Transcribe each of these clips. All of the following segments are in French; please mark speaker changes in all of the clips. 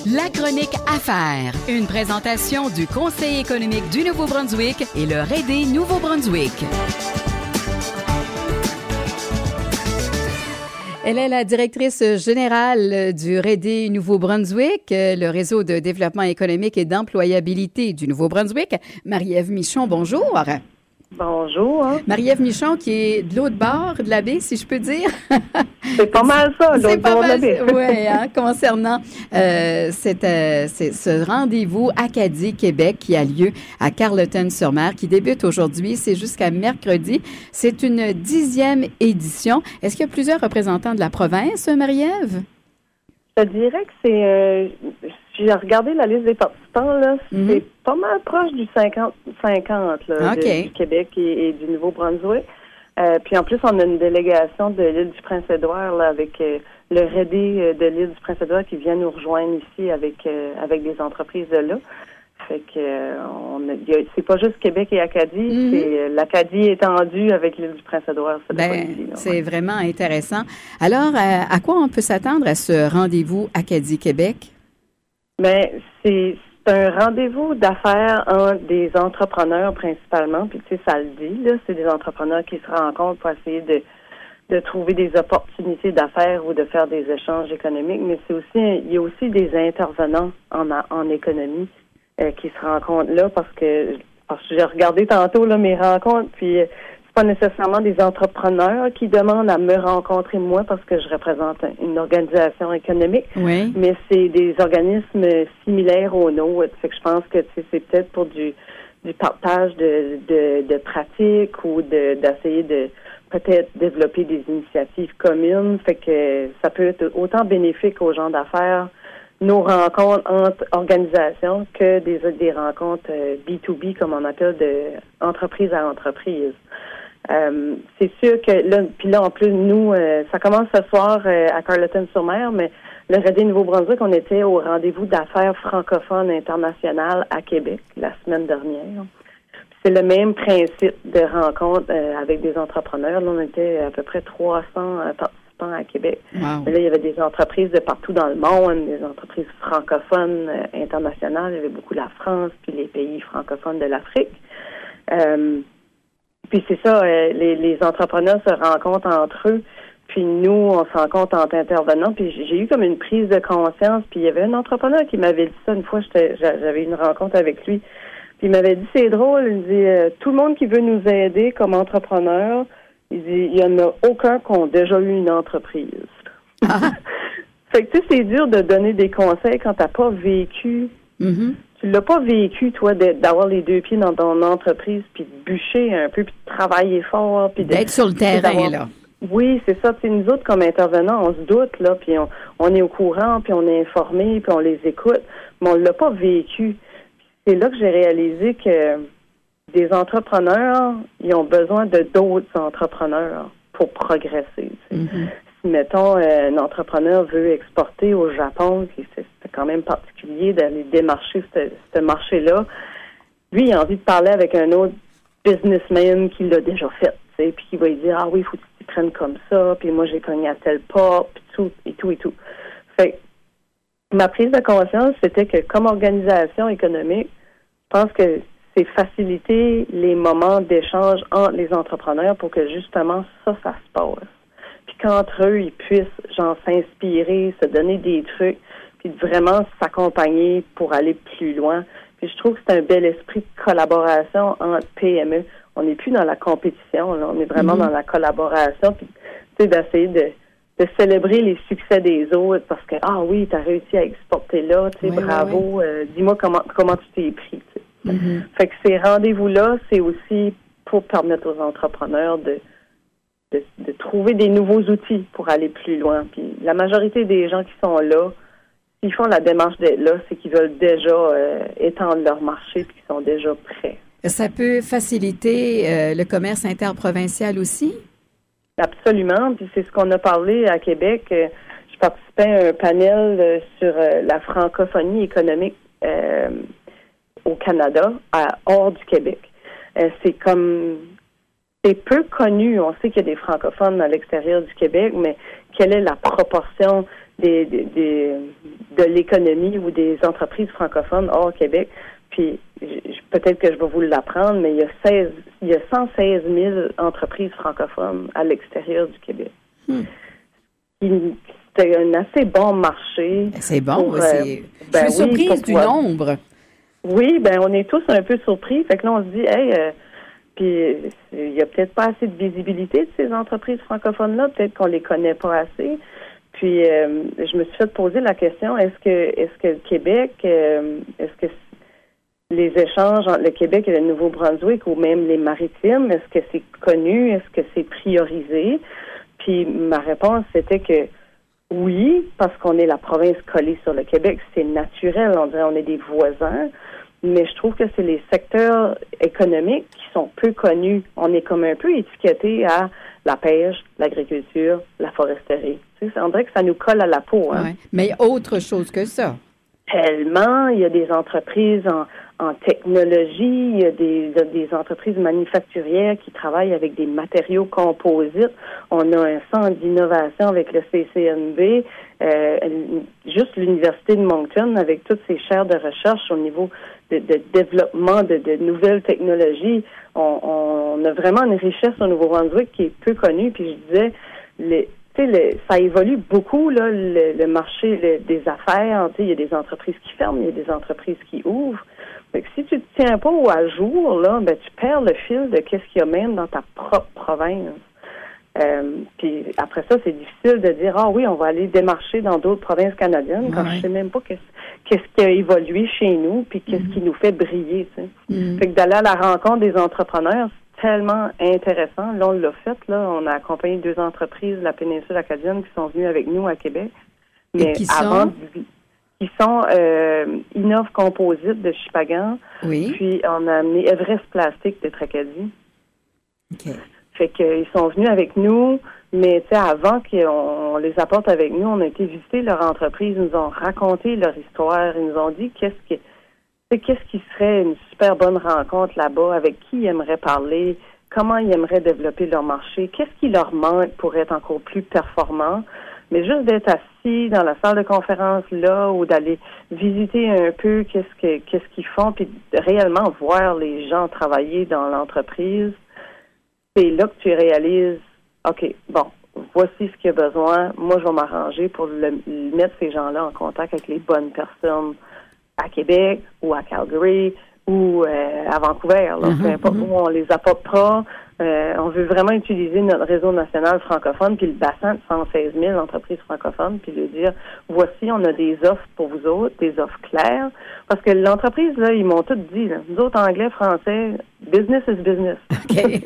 Speaker 1: La chronique Affaires, une présentation du Conseil économique du Nouveau-Brunswick et le REDE Nouveau-Brunswick. Elle est la directrice générale du REDE Nouveau-Brunswick, le réseau de développement économique et d'employabilité du Nouveau-Brunswick. Marie-Ève Michon, bonjour.
Speaker 2: Bonjour.
Speaker 1: Marie-Ève Michon, qui est de l'autre bord de la baie, si je peux dire.
Speaker 2: C'est pas mal ça, l'autre bord de la baie.
Speaker 1: Oui, concernant ce rendez-vous Acadie-Québec qui a lieu à Carleton-sur-Mer, qui débute aujourd'hui, c'est jusqu'à mercredi. C'est une 10e édition. Est-ce qu'il y a plusieurs représentants de la province, Marie-Ève?
Speaker 2: Je dirais que c'est... j'ai regardé la liste des participants, là, c'est pas mal proche du 50-50 du Québec et du Nouveau-Brunswick. Puis en plus, on a une délégation de l'île du Prince-Édouard là, avec le REDE de l'île du Prince-Édouard qui vient nous rejoindre ici avec des entreprises de là. Fait que c'est pas juste Québec et Acadie, c'est l'Acadie étendue avec l'île du Prince-Édouard.
Speaker 1: C'est vraiment intéressant. Alors, à quoi on peut s'attendre à ce rendez-vous Acadie-Québec?
Speaker 2: Ben, c'est un rendez-vous d'affaires entre des entrepreneurs principalement, puis tu sais, ça le dit, là, c'est des entrepreneurs qui se rencontrent pour essayer de trouver des opportunités d'affaires ou de faire des échanges économiques, mais il y a aussi des intervenants en économie qui se rencontrent là parce que j'ai regardé tantôt là mes rencontres, puis c'est pas nécessairement des entrepreneurs qui demandent à me rencontrer moi parce que je représente une organisation économique, mais c'est des organismes similaires aux nôtres. Fait que je pense que c'est peut-être pour du partage de pratiques ou d'essayer de peut-être développer des initiatives communes. Fait que ça peut être autant bénéfique aux gens d'affaires, nos rencontres entre organisations, que des rencontres B2B, comme on appelle, de entreprise à entreprise. C'est sûr que là, en plus, nous, ça commence ce soir à Carleton-sur-Mer, mais le REDE Nouveau-Brunswick, on était au rendez-vous d'affaires francophones internationales à Québec la semaine dernière. C'est le même principe de rencontre avec des entrepreneurs. Là, on était à peu près 300 participants à Québec.
Speaker 1: Wow.
Speaker 2: Mais là, il y avait des entreprises de partout dans le monde, des entreprises francophones internationales. Il y avait beaucoup la France, puis les pays francophones de l'Afrique. Puis c'est ça, les entrepreneurs se rencontrent entre eux, puis nous, on se rencontre entre intervenants. Puis j'ai eu comme une prise de conscience, puis il y avait un entrepreneur qui m'avait dit ça une fois, j'avais une rencontre avec lui, puis il m'avait dit, c'est drôle, il dit, tout le monde qui veut nous aider comme entrepreneur, il dit, il y en a aucun qui ont déjà eu une entreprise. Ah. Fait que tu sais, c'est dur de donner des conseils quand t'as pas vécu. Tu l'as pas vécu, toi, d'avoir les deux pieds dans ton entreprise, puis de bûcher un peu, puis de travailler fort, puis
Speaker 1: d'être sur le terrain, là.
Speaker 2: Oui, c'est ça. Tu sais, nous autres, comme intervenants, on se doute, là, puis on est au courant, puis on est informés, puis on les écoute, mais on l'a pas vécu. C'est là que j'ai réalisé que des entrepreneurs, ils ont besoin de d'autres entrepreneurs pour progresser. Si, mettons, un entrepreneur veut exporter au Japon, c'est quand même particulier d'aller démarcher ce marché-là, lui, il a envie de parler avec un autre businessman qui l'a déjà fait, tu sais, puis qui va lui dire, ah oui, il faut que tu te prennes comme ça, puis moi, j'ai cogné à telle porte, puis tout, et tout, et tout. Fait que ma prise de conscience, c'était que comme organisation économique, je pense que c'est faciliter les moments d'échange entre les entrepreneurs pour que justement ça se passe. Puis qu'entre eux, ils puissent s'inspirer, se donner des trucs, puis vraiment s'accompagner pour aller plus loin. Puis je trouve que c'est un bel esprit de collaboration entre PME. On n'est plus dans la compétition, là, on est vraiment dans la collaboration, puis tu sais, d'essayer de célébrer les succès des autres parce que, ah oui, tu as réussi à exporter là, tu sais, bravo, dis-moi comment tu t'es pris, tu sais. Fait que ces rendez-vous-là, c'est aussi pour permettre aux entrepreneurs de trouver des nouveaux outils pour aller plus loin. Puis la majorité des gens qui sont là, s'ils font la démarche d'être là, c'est qu'ils veulent déjà étendre leur marché puis qu'ils sont déjà prêts.
Speaker 1: Ça peut faciliter le commerce interprovincial aussi?
Speaker 2: Absolument. Puis c'est ce qu'on a parlé à Québec. Je participais à un panel sur la francophonie économique au Canada, hors du Québec. C'est peu connu. On sait qu'il y a des francophones à l'extérieur du Québec, mais quelle est la proportion de de l'économie ou des entreprises francophones hors Québec. Puis peut-être que je vais vous l'apprendre, mais il y a 116 000 entreprises francophones à l'extérieur du Québec. C'est un assez bon marché.
Speaker 1: C'est bon, je suis surprise du nombre.
Speaker 2: Oui, on est tous un peu surpris. Fait que là, on se dit, puis il y a peut-être pas assez de visibilité de ces entreprises francophones-là. Peut-être qu'on les connaît pas assez. Puis je me suis fait poser la question, est-ce que le Québec, est-ce que les échanges entre le Québec et le Nouveau-Brunswick ou même les Maritimes, est-ce que c'est connu? Est-ce que c'est priorisé? Puis ma réponse, c'était que oui, parce qu'on est la province collée sur le Québec, c'est naturel, on dirait on est des voisins, mais je trouve que c'est les secteurs économiques qui sont peu connus. On est comme un peu étiqueté à la pêche, l'agriculture, la foresterie. Tu sais, on dirait que ça nous colle à la peau. Hein?
Speaker 1: Ouais. Mais il y a autre chose que ça.
Speaker 2: Tellement, il y a des entreprises en technologie, il y a des entreprises manufacturières qui travaillent avec des matériaux composites. On a un centre d'innovation avec le CCNB, juste l'Université de Moncton avec toutes ses chaires de recherche au niveau de développement de nouvelles technologies. On a vraiment une richesse au Nouveau-Brunswick qui est peu connue. Puis je disais, ça évolue beaucoup, là, le marché des affaires. Il y a des entreprises qui ferment, il y a des entreprises qui ouvrent. Fait que si tu te tiens pas à jour, là, tu perds le fil de qu'est-ce qu'il y a même dans ta propre province. Puis après ça, c'est difficile de dire, oui, on va aller démarcher dans d'autres provinces canadiennes quand je sais même pas qu'est-ce qui a évolué chez nous puis qu'est-ce qui nous fait briller, tu sais. Fait que d'aller à la rencontre des entrepreneurs, tellement intéressant. Là, on l'a fait. Là, on a accompagné 2 entreprises de la péninsule acadienne qui sont venues avec nous à Québec.
Speaker 1: Mais qui sont
Speaker 2: Innov Composite de Chipagan.
Speaker 1: Oui.
Speaker 2: Puis on a amené Everest Plastique de Tracadie.
Speaker 1: OK.
Speaker 2: Fait qu'ils sont venus avec nous, mais tu sais, avant qu'on les apporte avec nous, on a été visiter leur entreprise, ils nous ont raconté leur histoire, ils nous ont dit qu'est-ce qui serait une super bonne rencontre là-bas, avec qui ils aimeraient parler, comment ils aimeraient développer leur marché, qu'est-ce qui leur manque pour être encore plus performants. Mais juste d'être assis dans la salle de conférence là ou d'aller visiter un peu qu'est-ce qu'ils font, puis réellement voir les gens travailler dans l'entreprise, c'est là que tu réalises, OK, bon, voici ce qu'il y a besoin. Moi, je vais m'arranger pour mettre ces gens-là en contact avec les bonnes personnes à Québec ou à Calgary ou à Vancouver. Là, peu importe où on les apportera. On veut vraiment utiliser notre réseau national francophone puis le bassin de 116 000 entreprises francophones puis lui dire, voici, on a des offres pour vous autres, des offres claires. Parce que l'entreprise, là, ils m'ont tout dit, là, nous autres, anglais, français, business is business.
Speaker 1: OK.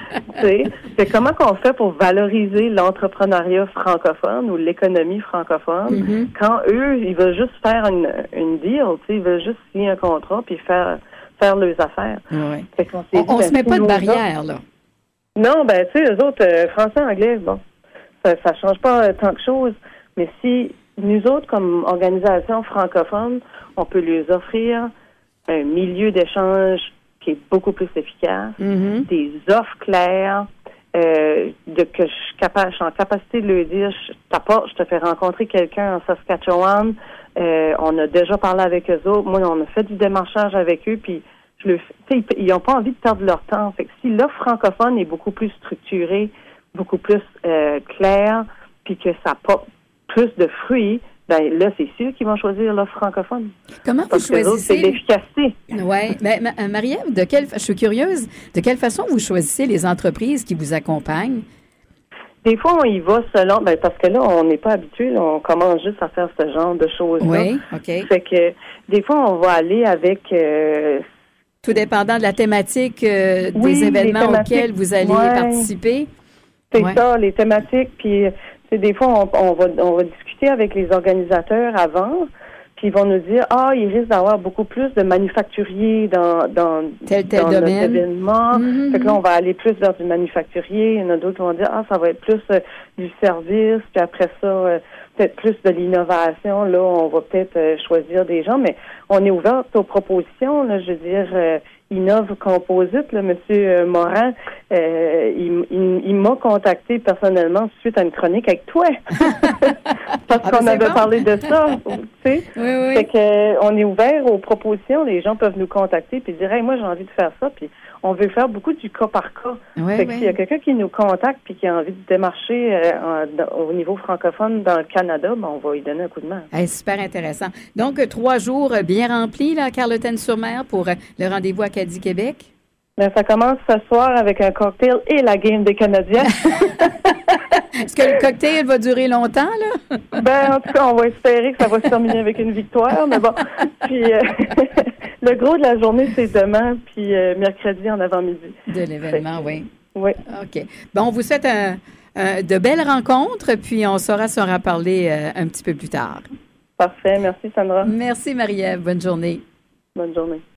Speaker 2: C'est comment qu'on fait pour valoriser l'entrepreneuriat francophone ou l'économie francophone quand eux, ils veulent juste faire une deal, ils veulent juste signer un contrat puis faire leurs affaires.
Speaker 1: Ouais. On se met pas de barrière, là.
Speaker 2: Non, tu sais, eux autres, français, anglais, bon, ça change pas tant que chose. Mais si nous autres, comme organisation francophone, on peut leur offrir un milieu d'échange qui est beaucoup plus efficace, des offres claires, que je suis en capacité de leur dire, je te fais rencontrer quelqu'un en Saskatchewan, on a déjà parlé avec eux autres, moi, on a fait du démarchage avec eux, puis ils n'ont pas envie de perdre leur temps. Fait que si l'offre francophone est beaucoup plus structurée, beaucoup plus claire, puis que ça porte plus de fruits, là, c'est sûr qu'ils vont choisir l'offre francophone.
Speaker 1: Comment vous choisissez?
Speaker 2: C'est l'efficacité.
Speaker 1: Oui. Marie-Ève, je suis curieuse, de quelle façon vous choisissez les entreprises qui vous accompagnent?
Speaker 2: Des fois, on y va selon, parce que là, on n'est pas habitué, là, on commence juste à faire ce genre de choses-là.
Speaker 1: Oui, OK.
Speaker 2: Fait que, des fois, on va aller avec...
Speaker 1: tout dépendant de la thématique des événements auxquels vous allez participer.
Speaker 2: C'est ça, les thématiques. Puis, des fois, on va discuter avec les organisateurs avant, puis ils vont nous dire, il risque d'avoir beaucoup plus de manufacturiers dans
Speaker 1: tel
Speaker 2: notre événement. Fait que là, on va aller plus vers du manufacturier. Il y en a d'autres qui vont dire, ça va être plus du service. Puis après ça, peut-être plus de l'innovation. Là, on va peut-être choisir des gens, mais on est ouvert aux propositions. Là, je veux dire, Innov Composite, là, Monsieur Morin, il m'a contacté personnellement suite à une chronique avec toi. Parce qu'on avait parlé de ça. Tu sais.
Speaker 1: Oui.
Speaker 2: Fait que on est ouvert aux propositions. Les gens peuvent nous contacter puis dire, hey, moi j'ai envie de faire ça. Puis on veut faire beaucoup du cas par cas.
Speaker 1: Oui,
Speaker 2: Fait que s'il y a quelqu'un qui nous contacte puis qui a envie de démarcher au niveau francophone dans le Canada, ben on va lui donner un coup de main.
Speaker 1: Hey, super intéressant. Donc, 3 jours bien remplis là, à Carleton-sur-Mer pour le rendez-vous Acadie Québec.
Speaker 2: Ben, ça commence ce soir avec un cocktail et la game des Canadiens.
Speaker 1: Est-ce que le cocktail va durer longtemps, là?
Speaker 2: Ben, en tout cas, on va espérer que ça va se terminer avec une victoire, mais bon. Puis, le gros de la journée, c'est demain, puis mercredi en avant-midi.
Speaker 1: De l'événement, oui.
Speaker 2: Oui.
Speaker 1: OK. Bon, on vous souhaite de belles rencontres, puis on saura se reparler un petit peu plus tard.
Speaker 2: Parfait. Merci, Sandra.
Speaker 1: Merci, Marie-Ève. Bonne journée.
Speaker 2: Bonne journée.